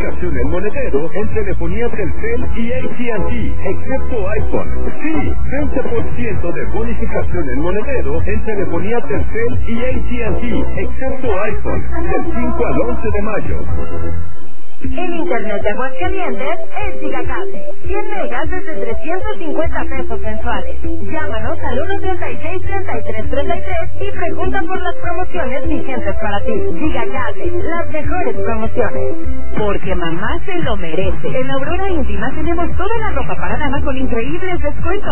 bonificación en monedero en telefonía Telcel y AT&T, excepto iPhone. Sí, 20% de bonificación en monedero en telefonía Telcel y AT&T, excepto iPhone, del 5 al 11 de mayo. El internet de Aguascalientes es Gigacable. 100 megas desde 350 pesos mensuales. Llámanos al 136-3333 y pregunta por las promociones vigentes para ti. Gigacable, las mejores promociones. Porque mamá se lo merece. En Aurora Íntima tenemos toda la ropa para dama con increíbles descuentos.